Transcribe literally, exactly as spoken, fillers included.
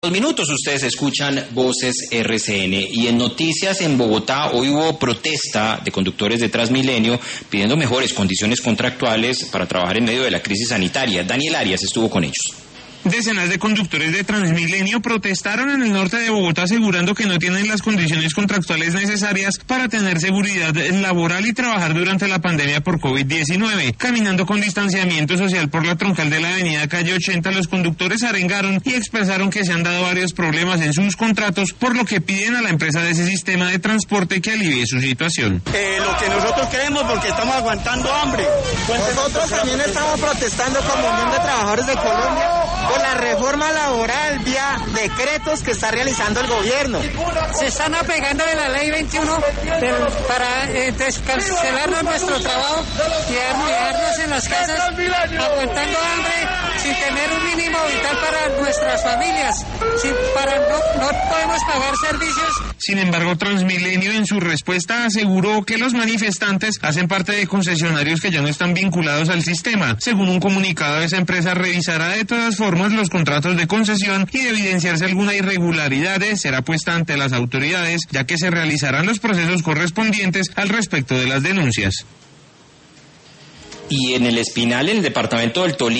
Minutos ustedes escuchan Voces R C N y en noticias en Bogotá hoy hubo protesta de conductores de Transmilenio pidiendo mejores condiciones contractuales para trabajar en medio de la crisis sanitaria. Daniel Arias estuvo con ellos. Decenas de conductores de Transmilenio protestaron en el norte de Bogotá asegurando que no tienen las condiciones contractuales necesarias para tener seguridad laboral y trabajar durante la pandemia por COVID diecinueve. Caminando con distanciamiento social por la troncal de la avenida Calle ochenta, los conductores arengaron y expresaron que se han dado varios problemas en sus contratos, por lo que piden a la empresa de ese sistema de transporte que alivie su situación. Eh, lo que nosotros queremos, porque estamos aguantando hambre. Nosotros también estamos protestando como Unión de Trabajadores de Colombia por la reforma laboral vía decretos que está realizando el gobierno. Se están apegando de la ley veintiuno del, para eh, descancelarnos nuestro trabajo y dejarnos en las casas aguantando hambre sin tener un mínimo vital para nuestras familias, sin, para no, no podemos pagar servicios. Sin embargo, Transmilenio en su respuesta aseguró que los manifestantes hacen parte de concesionarios que ya no están vinculados al sistema. Según un comunicado, esa empresa revisará de todas formas los contratos de concesión y de evidenciarse alguna irregularidad será puesta ante las autoridades, ya que se realizarán los procesos correspondientes al respecto de las denuncias. Y en el Espinal, en el departamento del Tolima,